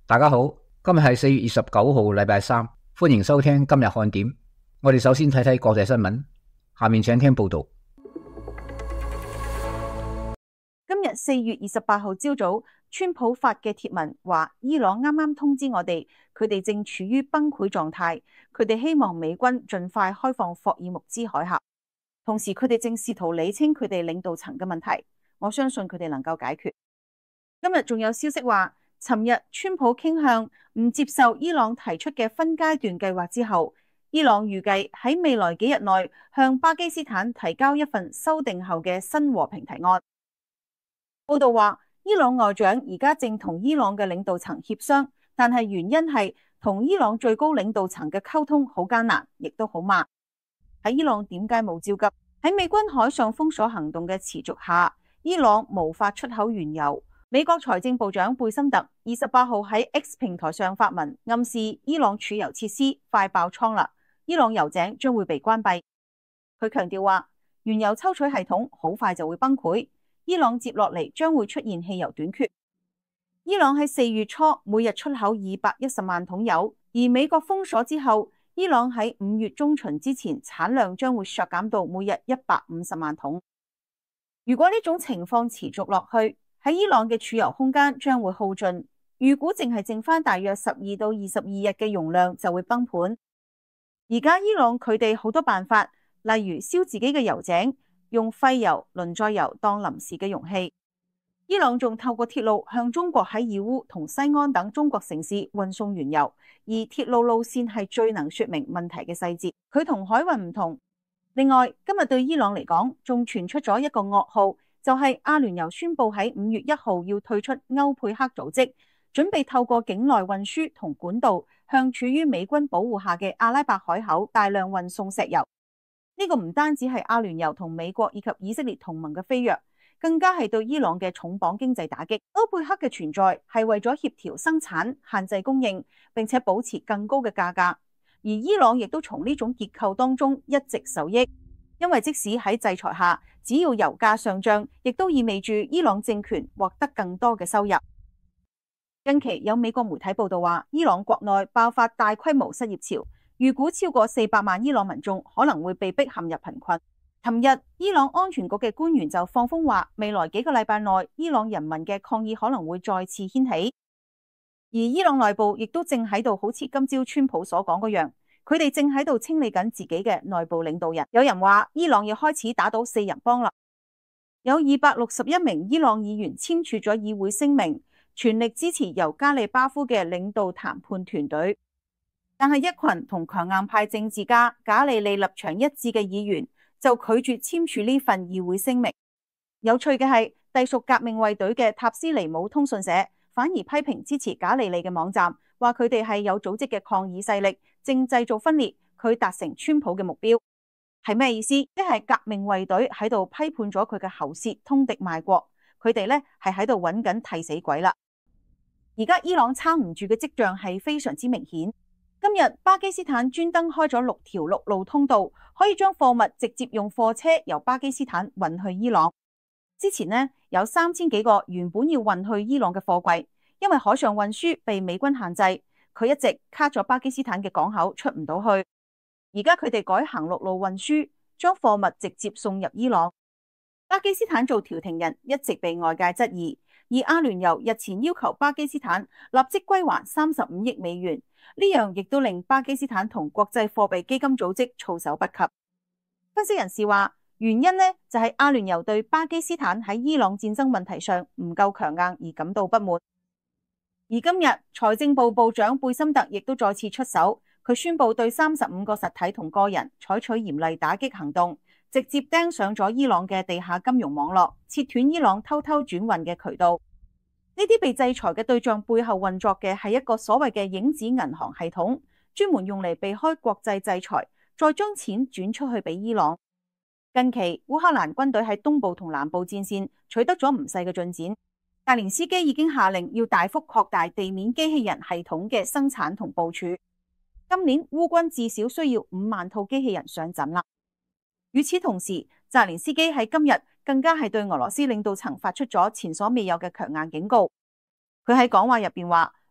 大家好，今日係4月29號，禮拜三，歡迎收聽今日看點。我哋首先睇睇國際新聞，下面請聽報道。 今日4月28號朝早，川普發嘅貼文話，伊朗啱啱通知我哋，佢哋正處於崩潰狀態，佢哋希望美軍盡快開放霍爾木茲海峽，同時佢哋正試圖理清佢哋領導層嘅問題，我相信佢哋能夠解決。今日仲有消息話，尋日川普傾向唔接受伊朗提出嘅分階段計劃之後，伊朗預計喺未來幾日內向巴基斯坦提交一份修訂後嘅新和平提案。報道話，伊朗外長而家正同伊朗嘅領導層協商，但係原因係同伊朗最高領導層嘅溝通好艱難，亦都好慢。喺伊朗點解冇焦急？喺美軍海上封鎖行動嘅持續下，伊朗無法出口原油。美國財政部長貝森特28號喺 X 平台上發文，暗示伊朗儲油設施快爆倉啦，伊朗油井將會被關閉。佢強調話，原油抽取系統好快就會崩潰，伊朗接落嚟將會出現汽油短缺。伊朗喺4月初每日出口210萬桶油，而美國封鎖之後，伊朗喺5月中旬之前產量將會削減到每日150萬桶。如果呢種情況持續落去，喺伊朗嘅儲油空間將會耗盡，預估淨係剩翻大約12到22日嘅容量就會崩盤。而家伊朗佢哋好多辦法，例如燒自己嘅油井，用廢油、輪載油當臨時嘅容器。伊朗仲透過鐵路向中國喺義烏同西安等中國城市運送原油，而鐵路路線係最能說明問題嘅細節。佢同海運唔同。另外，今日對伊朗嚟講，仲傳出咗一個噩耗。就係阿聯酋宣布喺5月1號要退出歐佩克組織，準備透過境內運輸同管道向處於美軍保護下嘅阿拉伯海口大量運送石油。呢個唔單止係阿聯酋同美國以及以色列同盟嘅飛躍，更加係對伊朗嘅重磅經濟打擊。歐佩克嘅存在係為咗協調生產、限制供應，並且保持更高嘅價格。而伊朗亦都從呢種結構當中一直受益。因為即使喺制裁下，只要油價上漲，亦都意味住伊朗政權獲得更多嘅收入。近期有美國媒體報道話，伊朗國內爆發大規模失業潮，預估超過400萬伊朗民眾可能會被迫陷入貧困。尋日，伊朗安全局嘅官員就放風話，未來幾個禮拜內，伊朗人民嘅抗議可能會再次掀起。而伊朗內部亦都正喺度好似今朝川普所講嗰樣。佢哋正喺度清理緊自己嘅內部領導人。有人話伊朗要開始打倒4人幫啦。有261名伊朗議員簽署咗議會聲明，全力支持由加利巴夫嘅領導談判團隊。但係一群同強硬派政治家賈利利立場一致嘅議員就拒絕簽署呢份議會聲明。有趣嘅係，隸屬革命衛隊嘅塔斯尼姆通訊社反而批評支持賈利利嘅網站，話佢哋係有組織嘅抗議勢力，正製造分裂，佢達成川普嘅目標。係咩意思？即係革命衛隊喺度批判咗佢嘅喉舌通敵賣國，佢哋咧係喺度揾緊替死鬼啦。而家伊朗撐唔住嘅跡象係非常之明顯。今日巴基斯坦專登開咗6條陸路通道，可以將貨物直接用貨車由巴基斯坦運去伊朗。之前呢，有3000幾個原本要運去伊朗嘅貨櫃，因為海上運輸被美軍限制，佢一直卡咗巴基斯坦嘅港口出唔到去。而家佢哋改行陸路運輸，將貨物直接送入伊朗。巴基斯坦做調停人一直被外界質疑，而阿聯酋日前要求巴基斯坦立即歸還35億美元，呢樣亦都令巴基斯坦同國際貨幣基金組織措手不及。分析人士話，原因呢就係阿聯酋對巴基斯坦喺伊朗戰爭問題上唔夠強硬而感到不滿。而今日財政部部長貝森特亦都再次出手，佢宣布對35個實體同個人採取嚴厲打擊行動，直接盯上咗伊朗嘅地下金融網絡，切斷伊朗偷偷轉運嘅渠道。呢啲被制裁嘅對象背後運作嘅係一個所謂嘅影子銀行系統，專門用嚟避開國際制裁，再將錢轉出去俾伊朗。近期烏克蘭軍隊喺東部同南部戰線取得咗唔細嘅進展，澤連斯基已經下令要大幅擴大地面機器人系統嘅生產同部署。今年烏軍至少需要5萬套機器人上陣啦。與此同時，澤連斯基喺今日更加係對俄羅斯領導層發出咗前所未有嘅強硬警告。佢喺講話入邊話，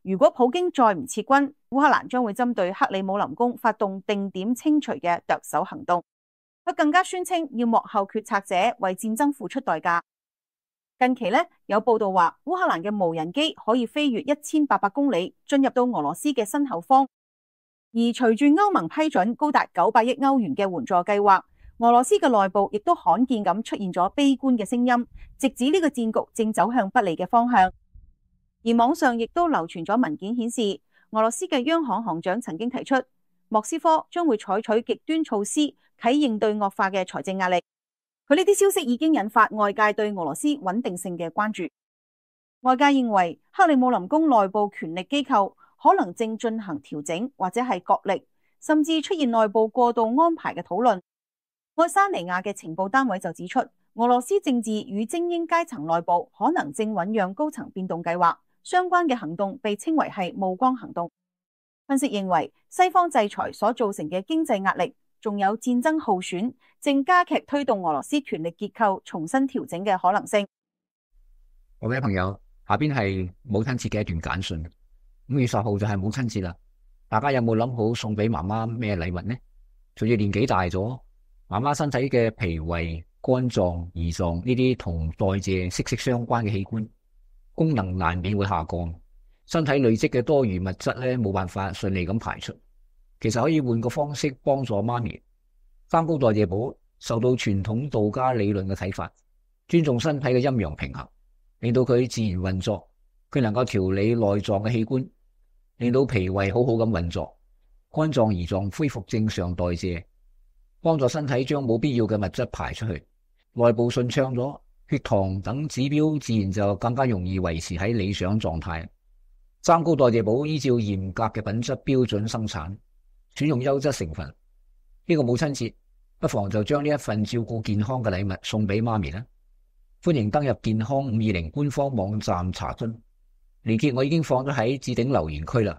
如果普京再唔撤軍，烏克蘭將會針對克里姆林宮發動定點清除嘅剁手行動。佢更加宣稱要幕後決策者為戰爭付出代價。近期有報道話，烏克蘭嘅無人機可以飛越1800公里，進入到俄羅斯嘅身後方。而隨住歐盟批准高達900億歐元嘅援助計劃，俄羅斯嘅內部亦都罕見咁出現咗悲觀嘅聲音，直指呢個戰局正走向不利嘅方向。而網上亦都流傳咗文件顯示，俄羅斯嘅央行行長曾經提出，莫斯科將會採取極端措施，啟應對惡化嘅財政壓力。佢呢啲消息已經引發外界對俄羅斯穩定性嘅關注。外界認為克里姆林宮內部權力機構可能正進行調整，或者係角力，甚至出現內部過度安排嘅討論。愛沙尼亞嘅情報單位就指出，俄羅斯政治與精英階層內部可能正醞釀高層變動計劃，相關嘅行動被稱為係暮光行動。分析認為，西方制裁所造成嘅經濟壓力，仲有戰爭耗損，正加劇推動俄羅斯權力結構重新調整嘅可能性。 各位朋友，下邊係母親節嘅一段簡訊。5月10號就係母親節啦，大家有冇諗好送俾媽媽咩禮物呢？隨住年紀大咗，媽媽身體嘅脾胃、肝臟、胰臟呢啲同代謝息息相關嘅器官，功能難免會下降，身體累積嘅多餘物質冇辦法順利咁排出。其實可以換個方式幫助媽咪。三高代謝寶受到傳統道家理論嘅啟發，尊重身體嘅陰陽平衡，令到佢自然運作，佢能夠調理內臟嘅器官，令到脾胃好好咁運作，肝臟胰臟恢復正常代謝，幫助身體將冇必要嘅物質排出去，內部順暢咗，血糖等指標自然就更加容易維持喺理想狀態。三高代謝寶依照嚴格嘅品質標準生產，選用優質成分。呢個母親節不妨就將呢一份照顧健康嘅禮物送俾媽咪啦。歡迎登入健康520官方網站查詢，連結我已經放咗喺置頂留言區啦。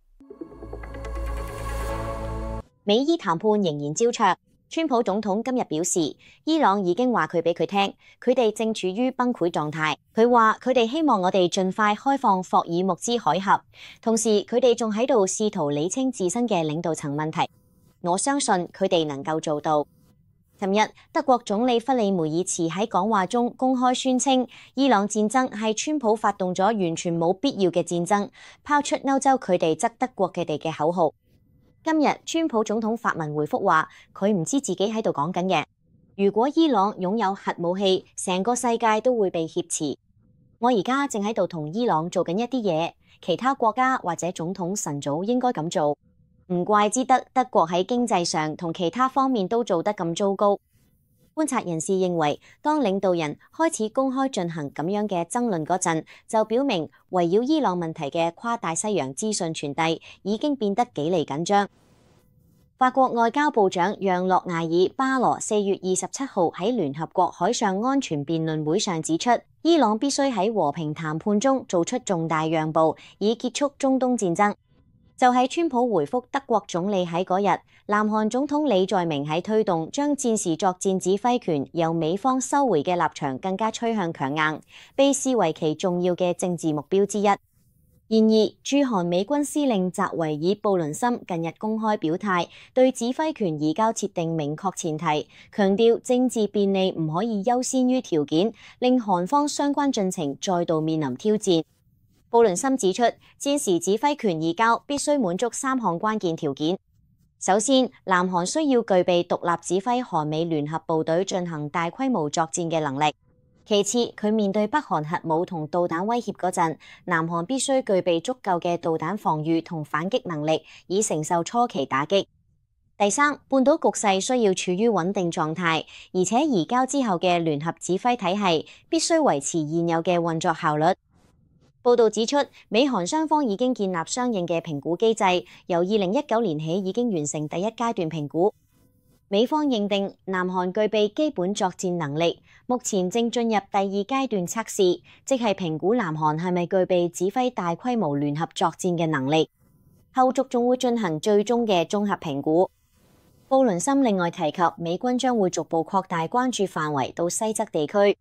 美伊談判仍然焦灼，川普總統今日表示，伊朗已經話佢俾佢聽，佢哋正處於崩潰狀態。佢話佢哋希望我哋盡快開放霍爾木茲海峽，同時佢哋仲喺度試圖理清自身嘅領導層問題。我相信佢哋能夠做到。尋日，德國總理弗里梅爾茨喺講話中公開宣稱，伊朗戰爭係川普發動咗完全冇必要嘅戰爭，拋出歐洲佢哋則德國佢哋嘅口號。今日，川普總統發文回覆話，佢唔知自己喺度講緊嘅。如果伊朗擁有核武器，成個世界都會被挾持。我而家正喺度同伊朗做緊一啲嘢，其他國家或者總統晨早應該咁做。唔怪之得德國喺經濟上同其他方面都做得咁糟糕。觀察人士認為，當領導人開始公開進行咁樣嘅爭論嗰陣，就表明圍繞伊朗問題嘅跨大西洋資訊傳遞已經變得幾厘緊張。法國外交部長讓諾艾爾巴羅4月27號喺聯合國海上安全辯論會上指出，伊朗必須喺和平談判中做出重大讓步，以結束中東戰爭。就喺川普回覆德國總理喺嗰日，南韓總統李在明喺推動將戰時作戰指揮權由美方收回嘅立場更加趨向強硬，被視為其重要嘅政治目標之一。然而，駐韓美軍司令澤維爾布倫森近日公開表態，對指揮權移交設定明確前提，強調政治便利唔可以優先於條件，令韓方相關進程再度面臨挑戰。布倫森指出，戰時指揮權移交必須滿足3項關鍵條件。首先，南韓需要具備獨立指揮韓美聯合部隊進行大規模作戰嘅能力。其次，佢面對北韓核武同導彈威脅嗰陣，南韓必須具備足夠嘅導彈防禦同反擊能力，以承受初期打擊。第三，半島局勢需要處於穩定狀態，而且移交之後嘅聯合指揮體系必須維持現有嘅運作效率。報道指出，美韓雙方已經建立相應嘅評估機制，由2019年起已經完成第一階段評估。美方認定南韓具備基本作戰能力，目前正進入第2階段測試，即係評估南韓係咪具備指揮大規模聯合作戰嘅能力。後續仲會進行最終嘅綜合評估。布倫森另外提及，美軍將會逐步擴大關注範圍到西側地區。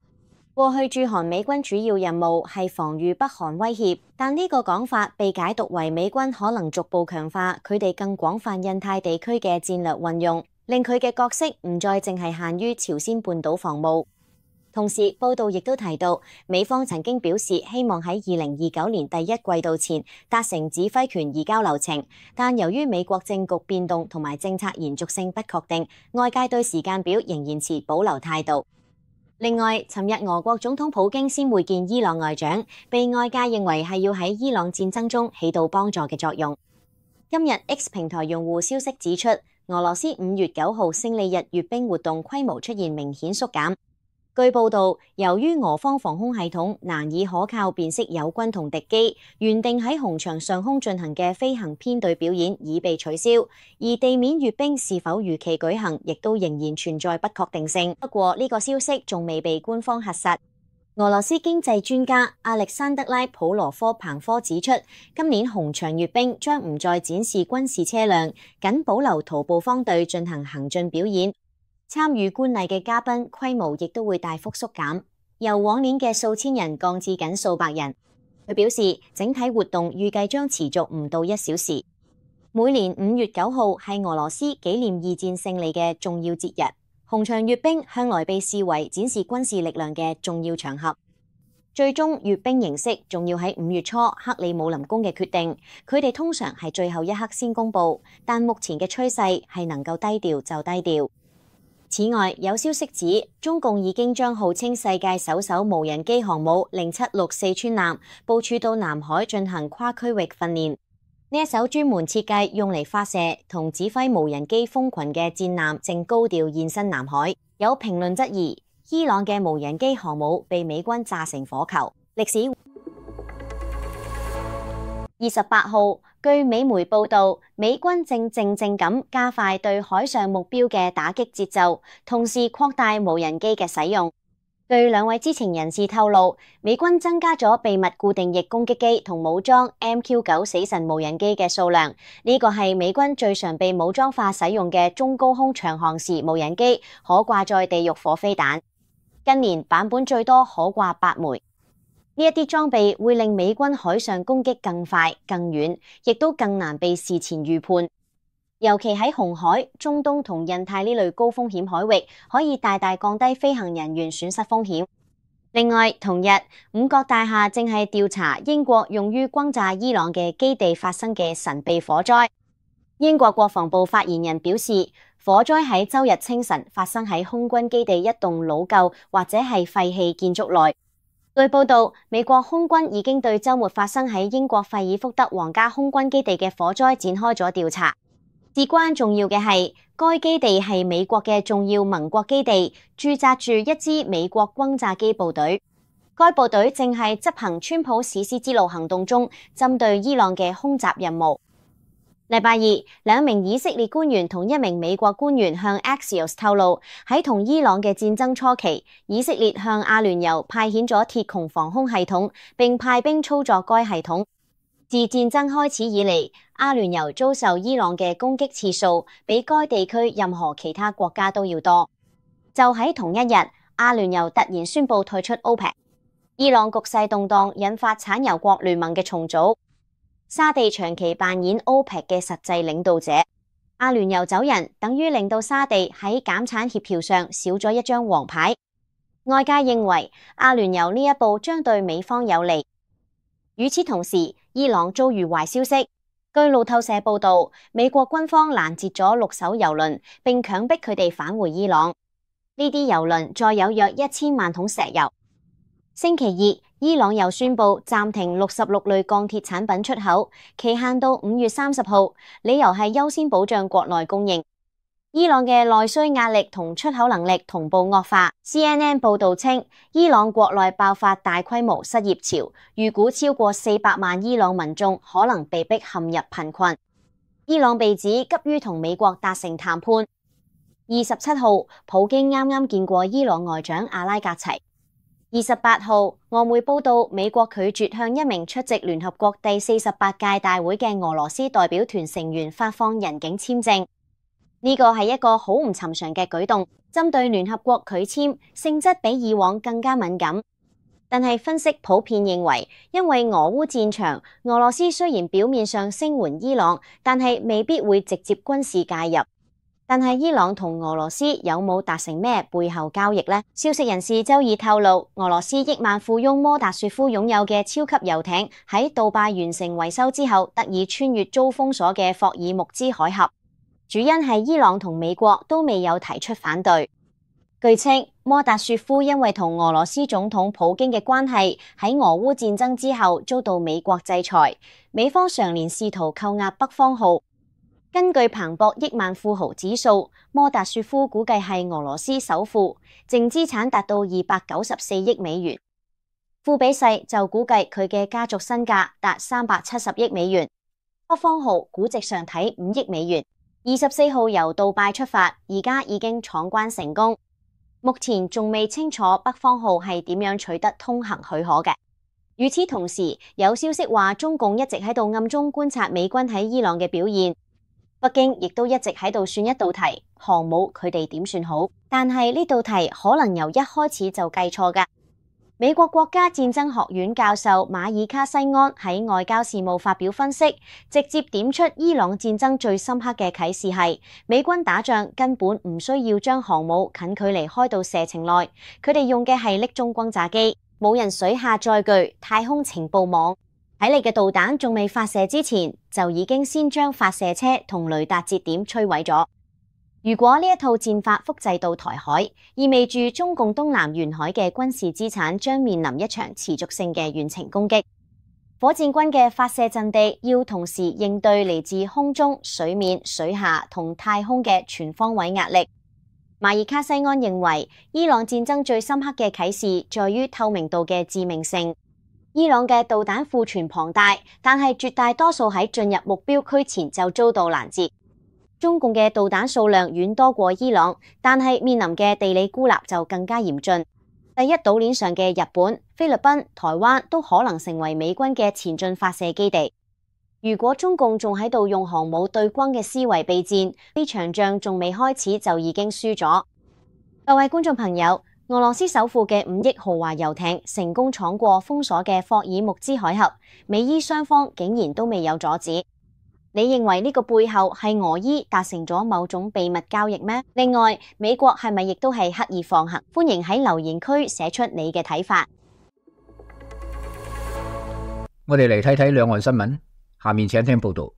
過去駐韓美軍主要任務係防禦北韓威脅，但呢個講法被解讀為美軍可能逐步強化佢哋更廣泛印太地區嘅戰略運用，令佢嘅角色唔再淨係限於朝鮮半島防務。同時，報道亦都提到，美方曾經表示希望喺2029年第一季度前達成指揮權移交流程，但由於美國政局變動同埋政策延續性不確定，外界對時間表仍然持保留態度。另外，尋日俄國總統普京先會見伊朗外長，被外界認為係要喺伊朗戰爭中起到幫助嘅作用。今日 X 平台用戶消息指出，俄羅斯5月9號勝利日閱兵活動規模出現明顯縮減。據報道，由於俄方防空系統難以可靠辨識友軍同敵機，原定喺紅場上空進行嘅飛行編隊表演已被取消，而地面閱兵是否如期舉行，亦都仍然存在不確定性。不過呢個消息仲未被官方核實。俄羅斯經濟專家亞歷山德拉普羅科彭科指出，今年紅場閱兵將唔再展示軍事車輛，僅保留徒步方隊進行行進表演。參與觀禮嘅嘉賓規模亦都會大幅縮減，由往年嘅數千人降至僅數百人。佢表示，整體活動預計將持續唔到1小時。每年5月9號係俄羅斯紀念二戰勝利嘅重要節日，紅場閱兵向來被視為展示軍事力量嘅重要場合。最終閱兵形式仲要喺5月初克里姆林宮嘅決定，佢哋通常係最後一刻先公佈，但目前嘅趨勢係能夠低調就低調。此外，有消息指，中共已經將號稱世界首艘無人機航母0764四川艦部署到南海進行跨區域訓練。呢一艘專門設計用嚟發射同指揮無人機蜂群嘅戰艦正高調現身南海。有評論質疑，伊朗嘅無人機航母被美軍炸成火球。歷史28號，據美媒報道，美軍正靜靜咁加快對海上目標嘅打擊節奏，同時擴大無人機嘅使用。據兩位知情人士透露，美軍增加咗秘密固定翼攻擊機同武裝 MQ9 死神無人機嘅數量，呢個係美軍最常被武裝化使用嘅中高空長航時無人機，可掛載地獄火飛彈。近年版本最多可掛8枚。呢一啲裝備會令美軍海上攻擊更快、更遠，亦都更難被事前預判。尤其喺紅海、中東同印太呢類高風險海域，可以大大降低飛行人員損失風險。另外，同日五角大廈正係調查英國用於轟炸伊朗嘅基地發生嘅神秘火災。英國國防部發言人表示，火災喺周日清晨發生喺空軍基地一棟老舊或者係廢棄建築內。據報道，美國空軍已經對週末發生喺英國費爾福德皇家空軍基地嘅火災展開咗調查。至關重要嘅係，該基地係美國嘅重要盟國基地，駐紮住一支美國轟炸機部隊。該部隊正係執行川普史詩之路行動中針對伊朗嘅空襲任務。禮拜二，兩名以色列官員同一名美國官員向 Axios 透露，喺同伊朗嘅戰爭初期，以色列向阿聯酋派遣咗鐵穹防空系統，並派兵操作該系統。自戰爭開始以嚟，阿聯酋遭受伊朗嘅攻擊次數比該地區任何其他國家都要多。就喺同一日，阿聯酋突然宣布退出 OPEC。伊朗局勢動盪，引發產油國聯盟嘅重組。沙地長期扮演 OPEC 嘅實際領導者，阿聯酋走人，等於令到沙地喺減產協調上少咗一張黃牌。外界認為阿聯酋呢一步將對美方有利。與此同時，伊朗遭遇壞消息。據路透社報道，美國軍方攔截咗6艘油輪，並強迫佢哋返回伊朗。呢啲油輪載有約1000萬桶石油。星期二，伊朗又宣布暫停66類鋼鐵產品出口，期限到5月30號，理由係優先保障國內供應。伊朗嘅內需壓力同出口能力同步惡化。CNN 報道稱，伊朗國內爆發大規模失業潮，預估超過400萬伊朗民眾可能被迫陷入貧困。伊朗被指急於同美國達成談判。27號，普京啱啱見過伊朗外長阿拉格齊。28號，俄媒報道，美國拒絕向一名出席聯合國第48屆大會嘅俄羅斯代表團成員發放人境簽證。 呢個係一個好唔尋常嘅舉動，針對聯合國拒簽，性質比以往更加敏感。但係分析普遍認為，因為俄烏戰場，俄羅斯雖然表面上聲援伊朗，但係未必會直接軍事介入。但係伊朗同俄羅斯有冇達成咩背後交易呢？消息人士周二透露，俄羅斯億萬富翁摩達雪夫擁有嘅超級遊艇喺杜拜完成維修之後，得以穿越遭封鎖嘅霍爾木茲海峽。主因係伊朗同美國都未有提出反對。據稱，摩達雪夫因為同俄羅斯總統普京嘅關係，喺俄烏戰爭之後遭到美國制裁，美方常年試圖扣押北方號。根據彭博億萬富豪指數，摩達雪夫估計係俄羅斯首富，淨資產達到294億美元。富比世就估計佢嘅家族身價達370億美元。北方號估值上睇5億美元。24號由杜拜出發，而家已經闖關成功。目前仲未清楚北方號係點樣取得通行許可嘅。與此同時，有消息話中共一直喺度暗中觀察美軍喺伊朗嘅表現。北京亦都一直喺度算一道題，航母佢哋點算好？但係呢道題可能由一開始就計錯㗎。美國國家戰爭學院教授馬爾卡西安喺外交事務發表分析，直接點出伊朗戰爭最深刻嘅啟示係，美軍打仗根本唔需要將航母近距離開到射程內，佢哋用嘅係匿蹤轟炸機、無人水下載具、太空情報網。喺你嘅導彈仲未發射之前，就已經先將發射車同雷達節點摧毀咗。如果呢一套戰法複製到台海，意味住中共東南沿海嘅軍事資產將面臨一場持續性嘅遠程攻擊。火箭軍嘅發射陣地要同時應對嚟自空中、水面、水下同太空嘅全方位壓力。馬爾卡西安認為，伊朗戰爭最深刻嘅啟示在於透明度嘅致命性。伊朗嘅導彈庫存龐大，但係絕大多數喺進入目標區前就遭到攔截。中共嘅導彈數量遠多過伊朗，但係面臨嘅地理孤立就更加嚴峻。第一島鏈上嘅日本、菲律賓、台灣都可能成為美軍嘅前進發射基地。如果中共仲喺度用航母對轟嘅思維備戰，呢場仗仲未開始就已經輸咗。各位觀眾朋友，俄羅斯首富嘅5億豪華遊艇成功闖過封鎖嘅霍爾木茲海峽，美伊雙方竟然都未有阻止。你認為呢個背後係俄伊達成咗某種秘密交易咩？另外，美國係咪亦都係刻意放行？歡迎喺留言區寫出你嘅睇法。 我哋嚟睇睇兩岸新聞，下面請聽報道。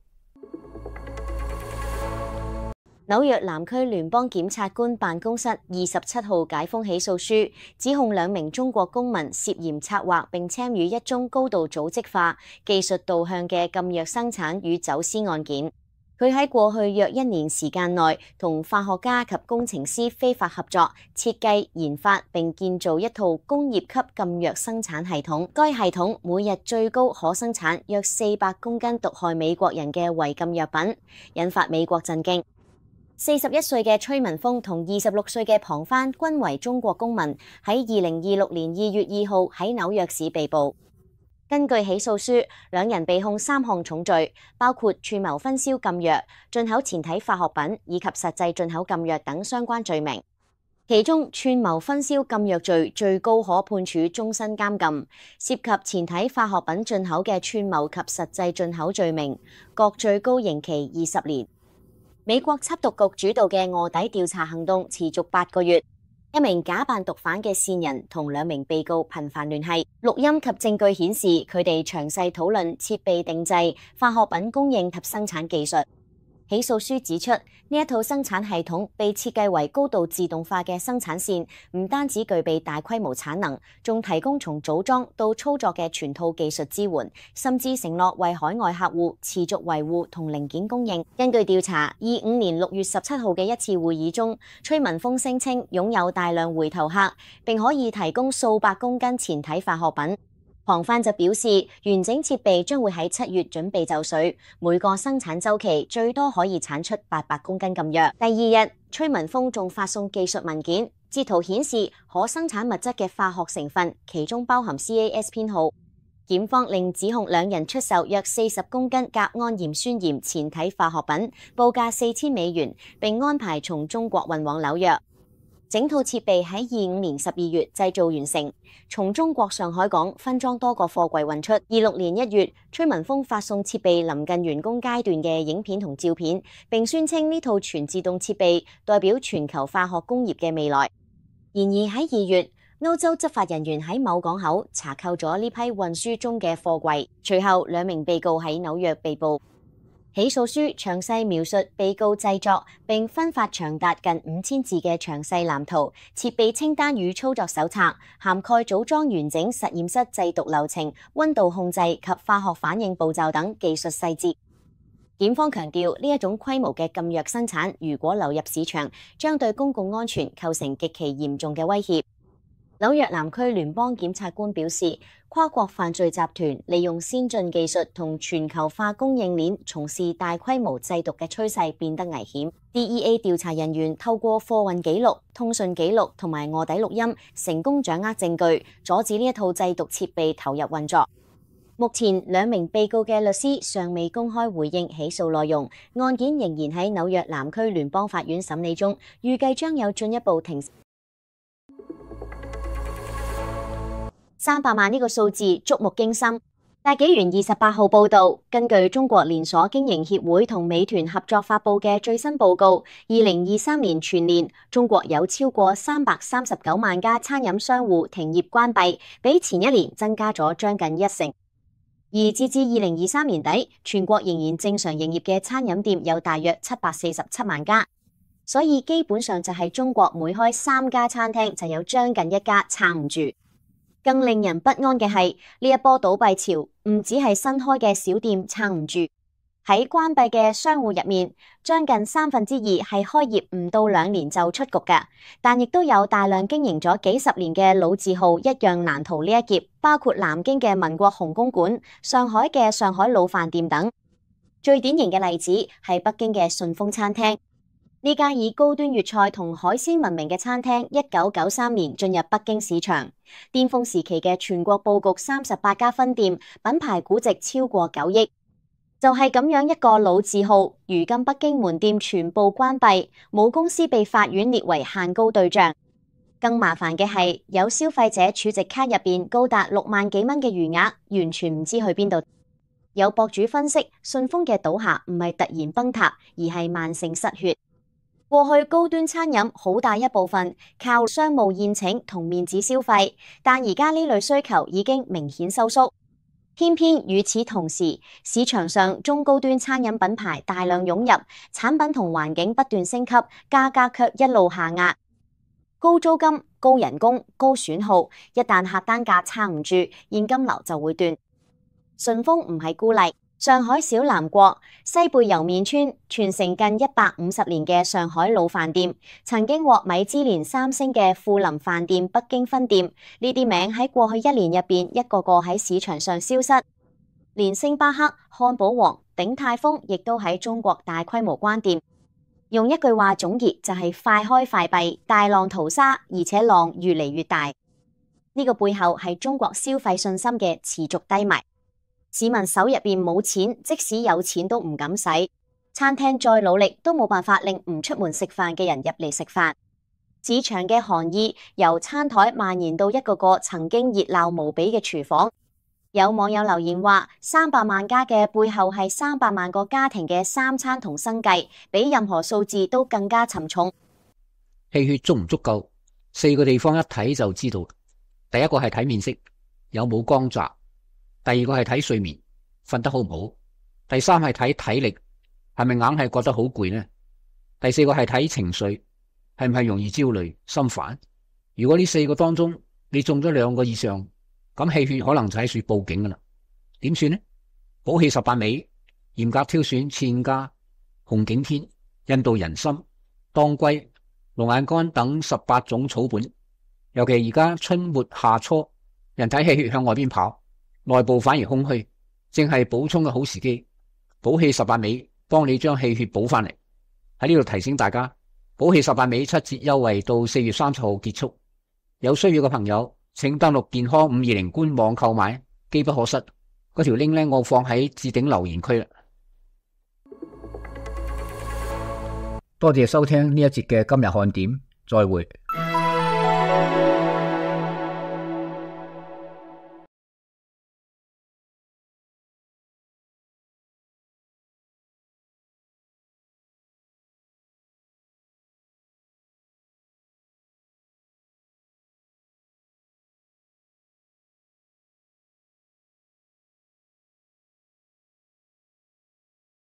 紐約南區聯邦檢察官辦公室27號解封起訴書，指控2名中國公民涉嫌策劃並參與一宗高度組織化、技術導向嘅禁藥生產與走私案件。佢喺過去約1年時間內，同化學家及工程師非法合作，設計、研發並建造一套工業級禁藥生產系統。該系統每日最高可生產約400公斤毒害美國人嘅違禁藥品，引發美國震驚。41歲嘅崔文峰同26歲嘅龐帆均為中國公民，喺2026年2月2號喺紐約市被捕。根據起訴書，2人被控3項重罪，包括串謀分銷禁藥、進口前體化學品以及實際進口禁藥等相關罪名。其中串謀分銷禁藥罪最高可判處終身監禁，涉及前體化學品進口嘅串謀及實際進口罪名，各最高刑期20年。美國緝毒局主導嘅臥底調查行動持續8個月，一名假扮毒販嘅線人同2名被告頻繁聯繫，錄音及證據顯示佢哋詳細討論設備定製、化學品供應及生產技術。起訴書指出，呢一套生產系統被設計為高度自動化嘅生產線，唔單止具備大規模產能，仲提供從組裝到操作嘅全套技術支援，甚至承諾為海外客戶持續維護同零件供應。根據調查，25年6月17號嘅一次會議中，崔文峰聲稱擁有大量回頭客，並可以提供數百公斤前體化學品。龐帆就表示，完整設備將會喺7月準備就緒，每個生產週期最多可以產出800公斤禁藥。第2日，崔文峰仲發送技術文件，截圖顯示可生產物質嘅化學成分，其中包含 CAS 編號。 檢方另指控兩人出售約40公斤甲胺鹽酸鹽前體化學品，報價$4000，並安排從中國運往紐約。整套設備喺25年12月製造完成，從中國上海港分裝多個貨櫃運出。26年1月，崔文峰發送設備臨近完工階段嘅影片同照片，並宣稱呢套全自動設備代表全球化學工業嘅未來。然而喺2月，歐洲執法人員喺某港口查扣咗呢批運輸中嘅貨櫃，隨後2名被告喺紐約被捕。起訴書詳細描述被告製作並分發長達近5000字嘅詳細藍圖、設備清單與操作手冊，涵蓋組裝完整實驗室製毒流程、溫度控制及化學反應步驟等技術細節。檢方強調，呢一種規模嘅禁藥生產，如果流入市場，將對公共安全構成極其嚴重嘅威脅。紐約南區聯邦檢察官表示，跨國犯罪集團利用先進技術同全球化供應鏈從事大規模製毒嘅趨勢變得危險。DEA 調查人員透過貨運記錄、通訊記錄同埋臥底錄音，成功掌握證據，阻止呢一套製毒設備投入運作。目前2名被告嘅律師尚未公開回應起訴內容，案件仍然喺紐約南區聯邦法院審理中，預計將有進一步庭。300萬呢個數字觸目驚心。大紀元28號報導，根據中國連鎖經營協會同美團合作發布嘅最新報告，2023年全年中國有超過339萬家餐飲商戶停業關閉，比前一年增加咗將近1成。而截至2023年底，全國仍然正常營業嘅餐飲店有大約747萬家，所以基本上就係中國每開3家餐廳就有將近1家撐唔住。更令人不安嘅係，呢一波倒閉潮唔只係新開嘅小店撐唔住，喺關閉嘅商戶入面，將近2/3係開業唔到2年就出局嘅，但亦都有大量經營咗幾十年嘅老字號一樣難逃呢一劫，包括南京嘅民國紅公館、上海嘅上海老飯店等。最典型嘅例子係北京嘅順豐餐廳。呢家以高端粵菜同海鮮聞名嘅餐廳，1993年進入北京市場，巔峰時期嘅全國佈局38家分店，品牌估值超過9億。就係咁樣一個老字號，如今北京門店全部關閉，母公司被法院列為限高對象。更麻煩嘅係，有消費者儲值卡入邊高達6萬幾蚊嘅餘額，完全唔知去邊度。有博主分析，順豐嘅倒下唔係突然崩塌，而係慢性失血。過去高端餐飲好大一部分靠商務宴請同面子消費，但而家呢類需求已經明顯收縮。偏偏與此同時，市場上中高端餐飲品牌大量湧入，產品同環境不斷升級，價格卻一路下壓。高租金、高人工、高損耗，一旦客單價撐唔住，現金流就會斷。順豐唔係孤例。上海小南國、西貝莜麵村傳承近150年嘅上海老飯店，曾經獲米芝蓮3星嘅富林飯店北京分店，呢啲名喺過去1年入邊一個個喺市場上消失。連星巴克、漢堡王、鼎泰豐亦都喺中國大規模關店。用一句話總結就係快開快閉，大浪淘沙，而且浪越嚟越大。呢個背後係中國消費信心嘅持續低迷。市民手入邊冇錢，即使有錢都唔敢使。餐廳再努力都冇辦法令唔出門食飯嘅人入嚟食飯。市場嘅寒意由餐台蔓延到一個個曾經熱鬧無比嘅廚房。有網友留言話：300萬家嘅背後係300萬個家庭嘅3餐同生計，比任何數字都更加沉重。 氣血足唔足夠？4個地方一睇就知道。第一個係睇面色，有冇光澤。第二個係睇睡眠，瞓得好唔好。第三係睇體力，係咪硬係覺得好攰呢？第四個係睇情緒，係唔係容易焦慮、心煩。如果呢4個當中你中咗2個以上，咁氣血可能就喺處報警噶啦。點算呢？補氣18味，嚴格挑選茜家、紅景天、印度人參、當歸、龍眼乾等18種草本。尤其而家春末夏初，人體氣血向外邊跑，內部反而空虛，正係補充嘅好時機。補氣18味幫你將氣血補翻嚟。喺呢度提醒大家，補氣18味7折優惠到4月30號結束。有需要嘅朋友請登錄健康520官網購買， 機不可失。嗰條 link 咧，我放喺置頂留言區啦。多謝收聽呢一節嘅今日看點，再會。